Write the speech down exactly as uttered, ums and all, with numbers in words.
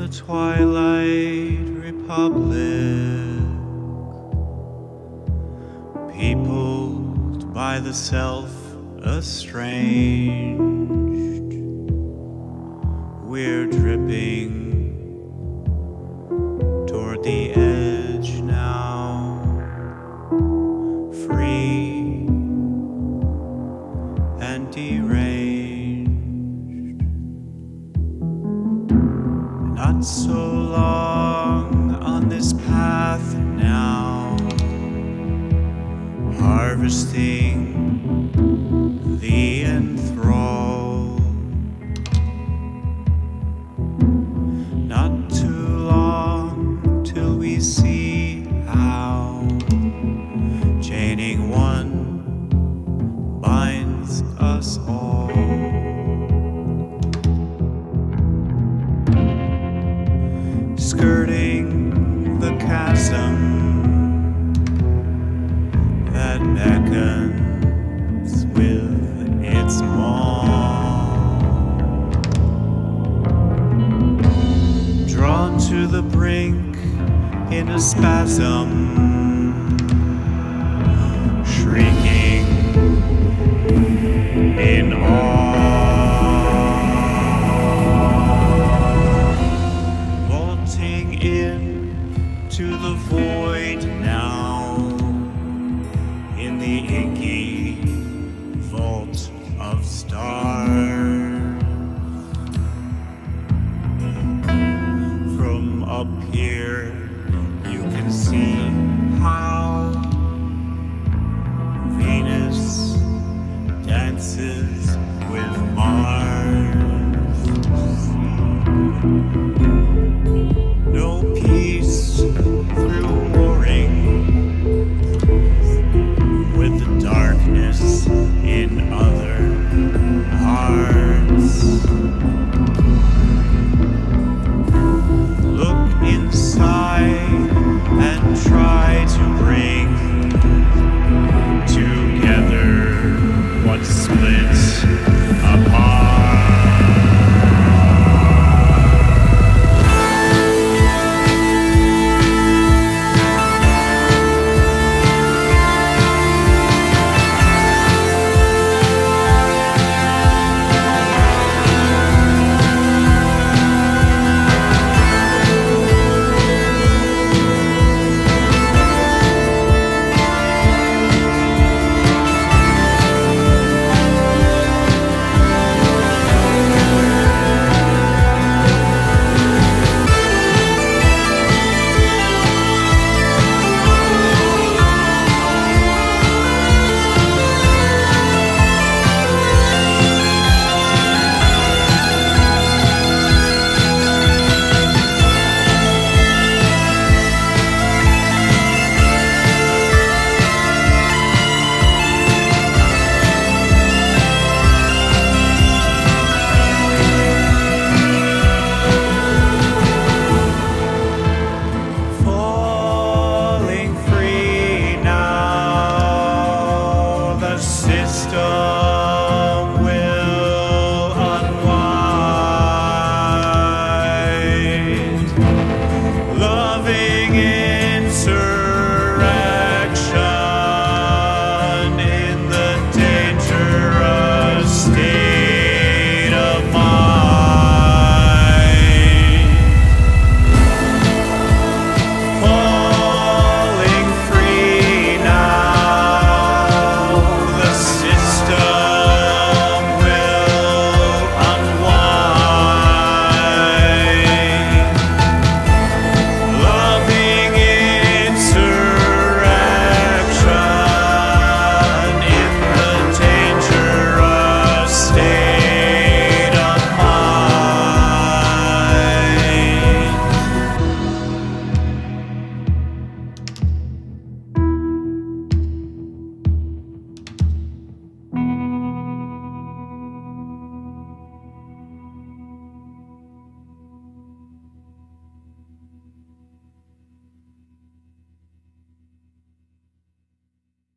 the Twilight Republic, peopled by the self-estranged, we're dripping toward the edge now, free and deranged. Not so long on this path now, harvesting the enthralled. Not too long till we see how chaining one binds us all. Skirting the chasm that beckons with its maw, drawn to the brink in a spasm, shrieking in awe. To the void now, in the inky vault of stars. From up here